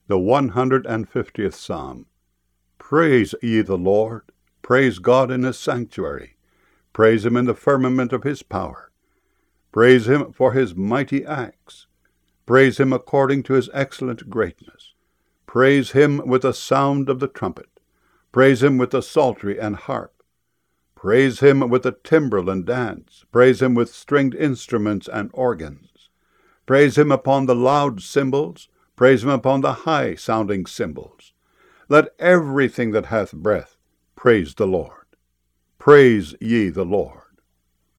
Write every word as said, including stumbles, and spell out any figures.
The one hundred fiftieth Psalm. Praise ye the Lord. Praise God in his sanctuary. Praise him in the firmament of his power. Praise him for his mighty acts. Praise him according to his excellent greatness. Praise him with the sound of the trumpet. Praise him with the psaltery and harp. Praise him with the timbrel and dance. Praise him with stringed instruments and organs. Praise him upon the loud cymbals. Praise him upon the high-sounding cymbals. Let everything that hath breath praise the Lord. Praise ye the Lord.